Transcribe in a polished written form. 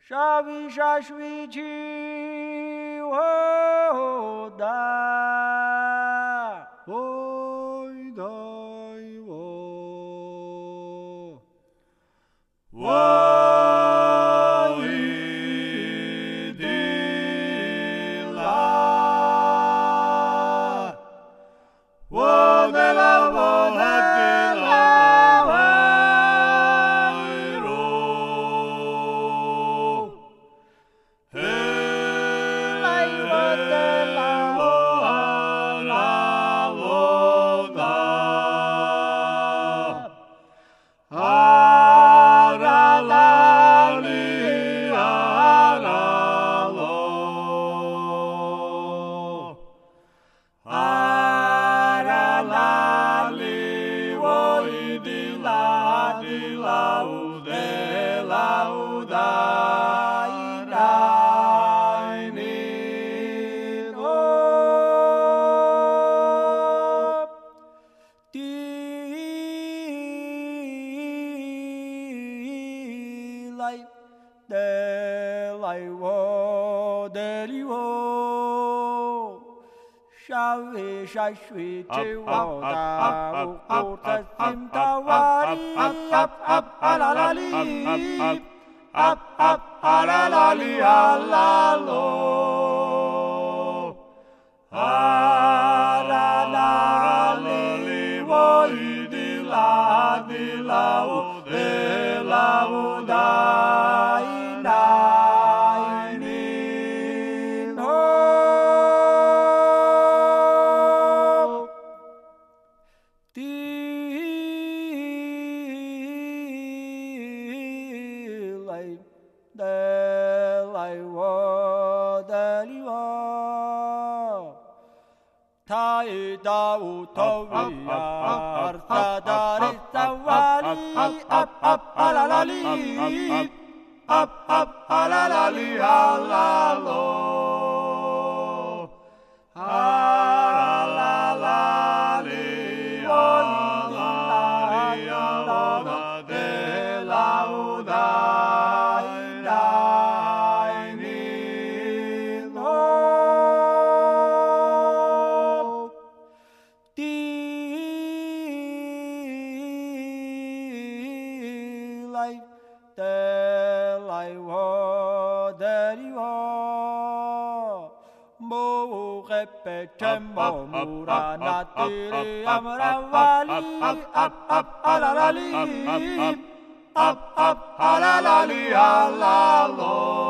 Shavi Shashvichi Hoda Oi dai wo Oi di la Wo de la wo de la ro Lai wo de la wo la wo da ara la li ara lo ara la li wo di la u de la u da ni no Lai de lai wo de li wo Shavi Shashvi Chiwa da Wu ta sim ta wa li Up ala la li Up ala la li ala lo Ara la li wo di la u de la u da ni no ti lai de lai wo de li wo Tai da u to vi arta da ri sa wa li Up ala la li Up ala la li ala lo ara la la li ala li ala de la u da ni no ti lai de lai wo de li wo mo repete mo murana tiri amra wali Up ala la li Up ala la li ala lo